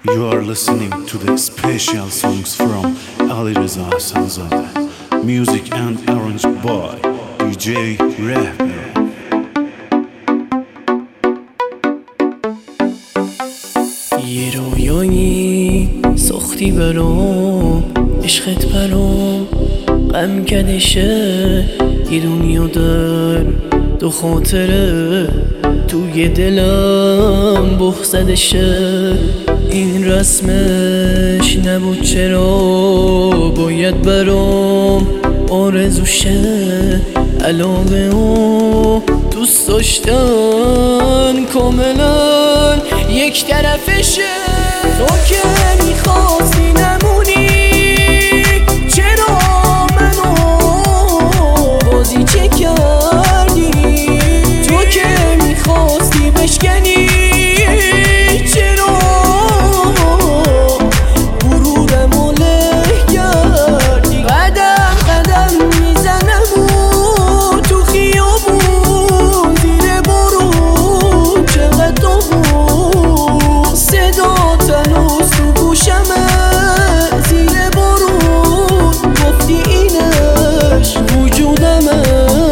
You are listening to the special songs from Ali Reza Hassanzadeh. Music and arranged by DJ Rapper. یه رویایی ساختی برام، عشقت برام غم کدشه. یه دنیا در دو خاطره توی دلم بغضدشه. این رسمش نبود چرا باید برام آرزوشه. علاقه و دوست داشتن کاملا یک طرفشه. تو که میخواستی نمونی، چرا منو بازی چه کردی؟ تو که میخواستی بشکنی، چرا ورودمو له کردی؟ قدم قدم میزنم و تو خیابون زیر بارون، چقدر داغون صدا تنوز تو گوشمه. زیر بارون گفتی اینش وجودمه.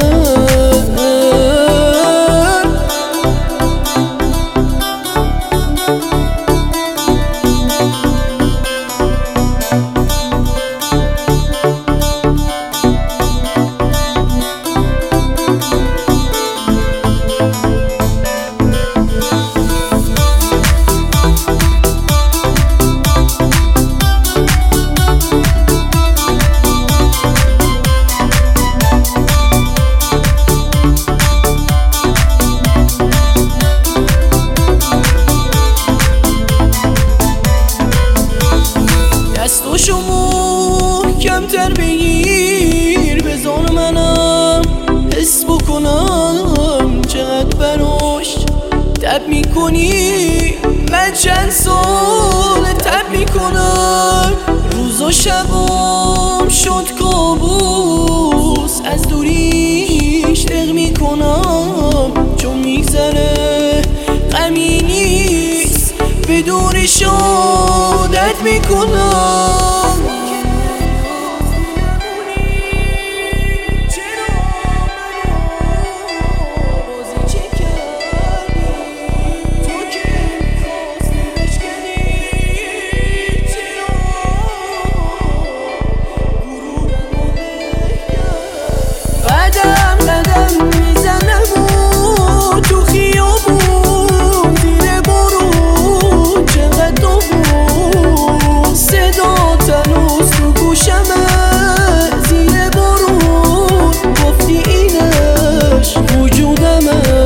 دستاشو محکم‌تر بگیر، بذار منم حس بکنم چقدر براش تب میکنی. من چند سال تب میکنم، روز و شبام شد کابوس. از دوریش دق میکنم، چون میگذره غمی نیست، به دورش عادت میکنم. قدم قدم میزنم و تو خیابون زیر بارون، چقدر داغون صدا تنوز تو گوشمه. زیر بارون گفتی اینش وجودمه.